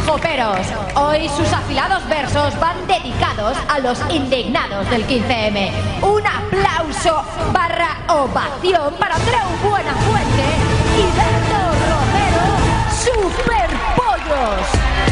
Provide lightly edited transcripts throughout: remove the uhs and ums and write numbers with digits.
hijoperos. Hoy sus afilados versos van dedicados a los indignados del 15M. Un aplauso / ovación para Andreu Buenafuente y Berto Romero, Superpollos.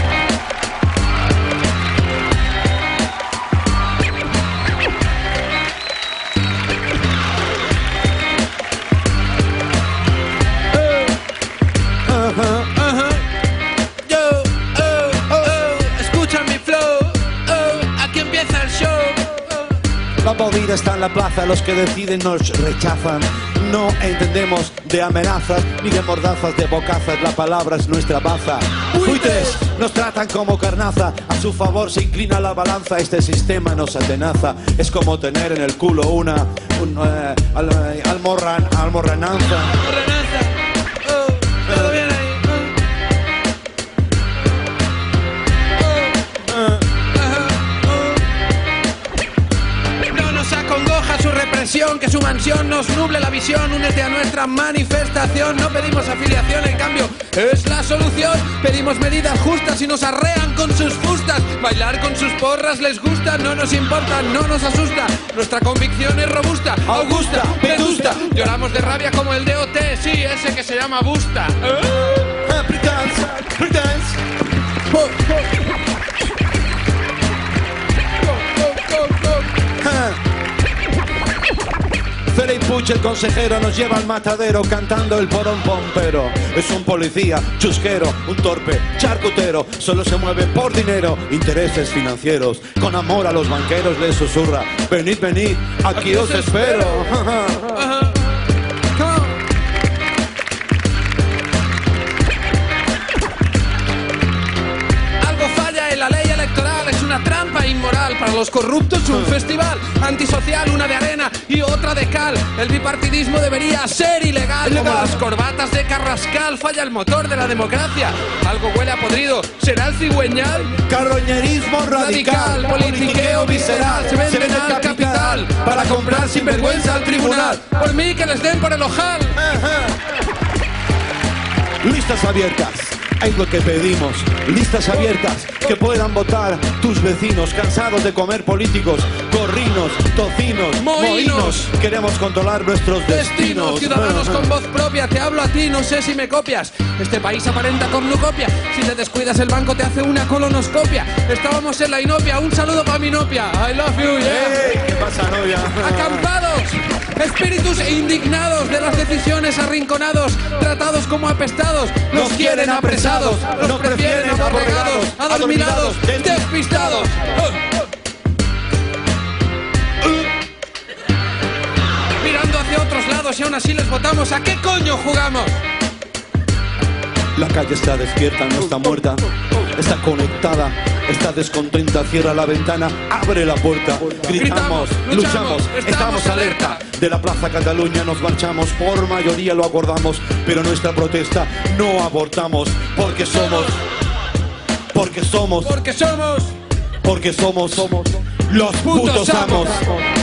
Escucha mi flow. Aquí empieza el show. La movida está en la plaza, los que deciden nos rechazan. No entendemos de amenazas ni de mordazas, de bocazas, la palabra es nuestra baza. Buitres nos tratan como carnaza, a su favor se inclina la balanza, este sistema nos atenaza. Es como tener en el culo una almorrananza. Todo bien ahí. No nos acongoja su represión, que su mansión nos nuble la visión. Únete a nuestra manifestación, no pedimos afiliación, en cambio es la solución. Pedimos medidas justas y nos arrean con sus fustas. Bailar con sus porras les gusta, no nos importa, no nos asusta. Nuestra convicción es robusta, augusta, vetusta. Lloramos de rabia como el DOT, sí, ese que se llama Busta. Felipe Puig, el consejero, nos lleva al matadero cantando el porón pompero. Es un policía, chusquero, un torpe, charcutero. Solo se mueve por dinero, intereses financieros. Con amor a los banqueros les susurra: venid, venid, aquí os espero. Algo falla en la ley electoral, es una trampa inmoral. Para los corruptos un festival antisocial, una de arena y otra de cal. El bipartidismo debería ser ilegal. Como las corbatas de Carrascal, falla el motor de la democracia. Algo huele a podrido, ¿será el cigüeñal? Carroñerismo radical, politiqueo visceral. Se venden al capital para comprar sin vergüenza al tribunal. Por mí que les den por el ojal. Listas abiertas, es lo que pedimos. Listas abiertas, que puedan votar tus vecinos. Cansados de comer políticos, gorrinos, tocinos, mohinos. Queremos controlar nuestros destinos. Ciudadanos con voz propia, te hablo a ti, no sé si me copias. Este país aparenta cornucopia. Si te descuidas el banco te hace una colonoscopia. Estábamos en la inopia, un saludo para mi novia. I love you, yeah. Hey, ¿qué pasa, novia? Acampados, espíritus indignados de las decisiones, arrinconados, tratados como apestados. Nos quieren apresados, nos prefieren aborregados, adormilados, despistados. Mirando hacia otros lados y aún así les votamos. ¿A qué coño jugamos? La calle está despierta, no está muerta. Está conectada, está descontenta. Cierra la ventana, abre la puerta. Gritamos, luchamos, estamos alerta. De la Plaza Cataluña nos marchamos, por mayoría lo acordamos. Pero nuestra protesta no abortamos. Porque somos los putos amos.